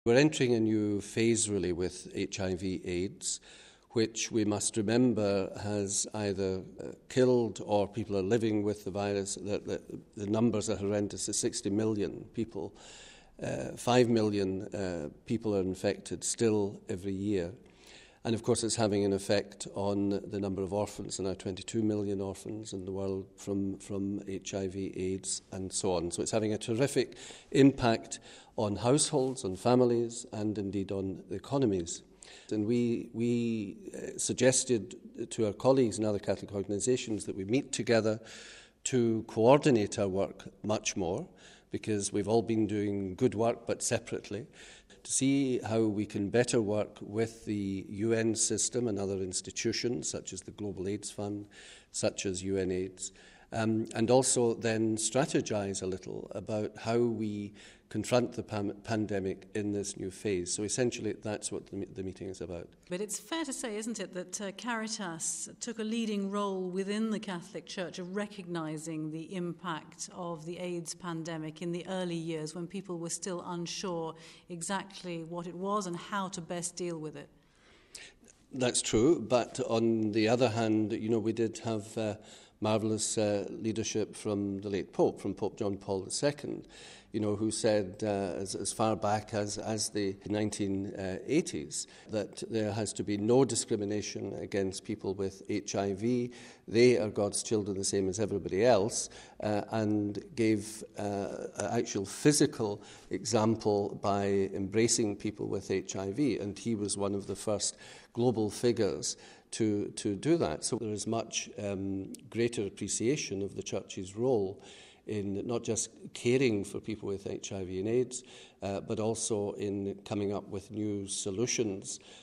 We're entering a new phase, really, with HIV/AIDS, which we must remember has either killed or people are living with the virus. The numbers are horrendous. There's 60 million people. 5 million people are infected still every year. And of course, it's having an effect on the number of orphans. There are now 22 million orphans in the world from HIV/AIDS and so on. So it's having a terrific impact on households, on families, and indeed on the economies. And we suggested to our colleagues in other Catholic organisations that we meet together to coordinate our work much more, because we've all been doing good work but separately, to see how we can better work with the UN system and other institutions such as the Global AIDS Fund, such as UNAIDS, and also then strategize a little about how we confront the pandemic in this new phase. So essentially that's what the meeting is about. But it's fair to say, isn't it, that Caritas took a leading role within the Catholic Church of recognising the impact of the AIDS pandemic in the early years when people were still unsure exactly what it was and how to best deal with it. That's true, but on the other hand, we did have marvellous leadership from the late Pope, from Pope John Paul II, who said as far back as the 1980s that there has to be no discrimination against people with HIV. They are God's children the same as everybody else, and gave an actual physical example by embracing people with HIV, and he was one of the first global figures to do that. So there is much greater appreciation of the Church's role in not just caring for people with HIV and AIDS, but also in coming up with new solutions